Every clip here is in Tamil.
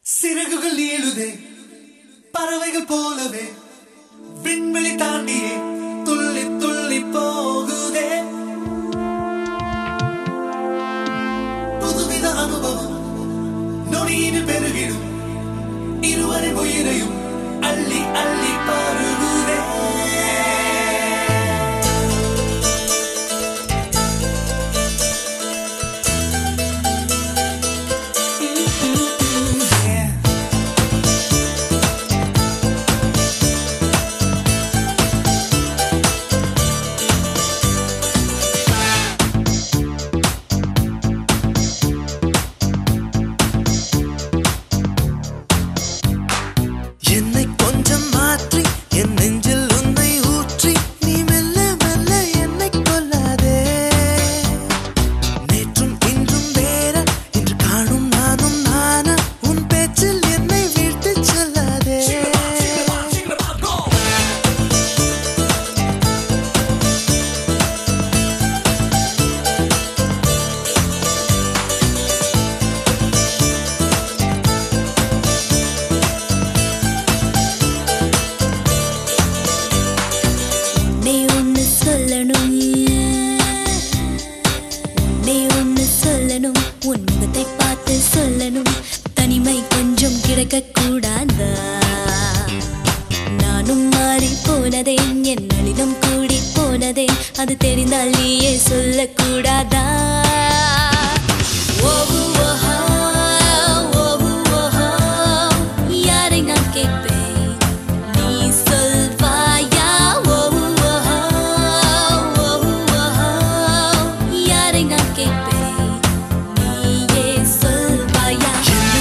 சிறகுகள் ஏழுதே பறவைகள் போலவே விண்வெளி தாண்டியே துள்ளி துள்ளி போகுதே புதுவித அனுபவம் நொடியில் பெருகிடும் இருவரின் உயிரையும் அள்ளி அள்ளி பருகுதே கூடாதா நானும் மாறி போனதே என் நளினம் கூடி போனதே அது தெரிந்தால் நீயே சொல்லக்கூடாதா யாரை நான் கேட்பேன் நீ சொல்வாயா யாரை நான் கேட்பேன் நீயே சொல்வாயா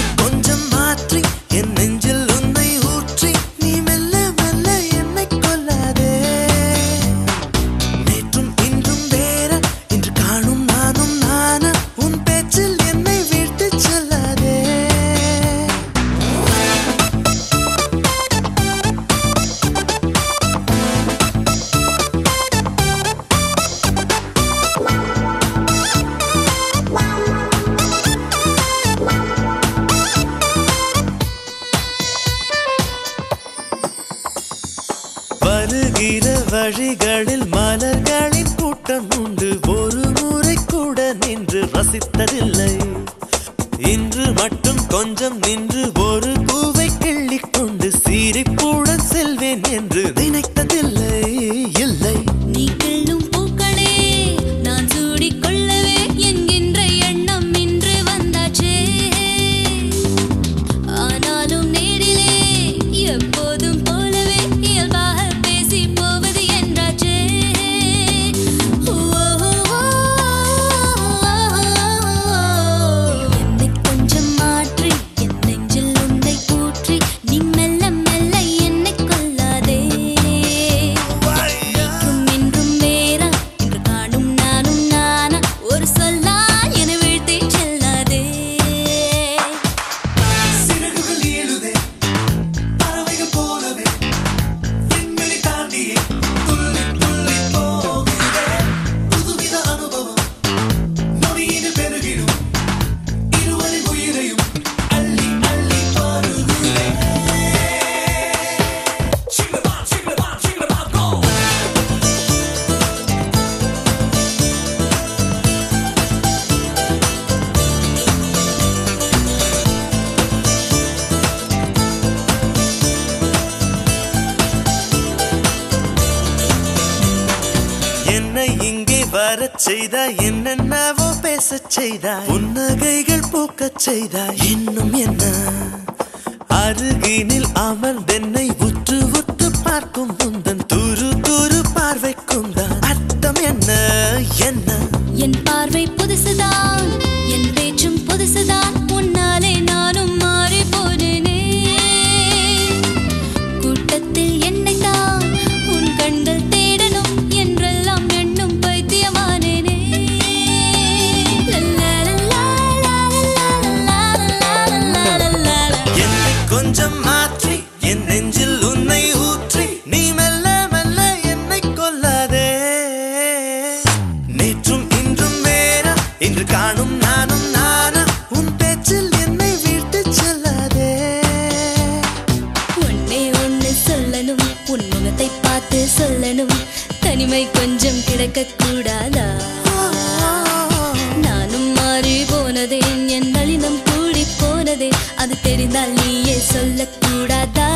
வருகிற வழிகளில் மலர்களின் கூட்டம் உண்டு ஒரு முறை கூட நின்று ரசித்ததில்லை இன்று மட்டும் கொஞ்சம் நின்று ஒரு பூவை கிள்ளிக் கொண்டு சிரிப்புடன் செல்வேன் என்று நினைத்ததில்லை இல்லை நீ கிள்ளும் பூக்களே நான் சூடிக்கொள்ளவே என்கின்ற எண்ணம் இன்று வந்தாச்சே ஆனாலும் நேரிலே எப்போதும் போலவே இயல்பாக பேசி போவது என்றாச்சே என்னை கொஞ்சம் மாற்றி என் நெஞ்சில் உன்னை ஊற்றி நீ மெல்ல மெல்ல என்னை கொல்லாதே என்றும் இன்றும் வேறா இன்று காணும் நானும் நானா ஒரு சொல்லா என வீழ்த்தி செல்லாதே சிறகுகள் ஏழுதே பறவைகள் போலவே விண்வெளி தாண்டியே துள்ளி துள்ளி போகுதே புதுவித அனுபவம் நொடியில் பெருகிடும் இருவரின் உயிரையும் அள்ளி அள்ளி பருகுதே go என்னை இங்கே வரச் செய்தாய் என்னென்னவோ பேசச் செய்தாய் புன்னகைகள் பூக்கச் செய்தாய் இன்னும் என்ன அருகினில் அமர்ந்தென்னை உற்று உற்று பார்க்கும் முந்தன் துரு துரு பார்வைக்கும் தான் அர்த்தம் என்ன என்ன என் பார்வை புதுசுதான் என் பேச்சும் புதுசுதான் உன்னாலே நானும் மாறி போனேனே கூட்டத்தில் என்னைத்தான் உன் கண்கள் தேடணும் என்றெல்லாம் எண்ணும் பைத்தியமானேனே என்னை கொஞ்சம் மாற்றி என் நெஞ்சில் உன்னை ஊற்றி நீ மெல்ல மெல்ல என்னை கொல்லாதே நேற்றும் இன்றும் வேற இன்று காணும் நானும் கேட்க கூடாதா? நானும் மாறி போனதே, என் நளினம் கூடி போனதே, அது தெரிந்தால் நீயே சொல்லக்கூடாதா?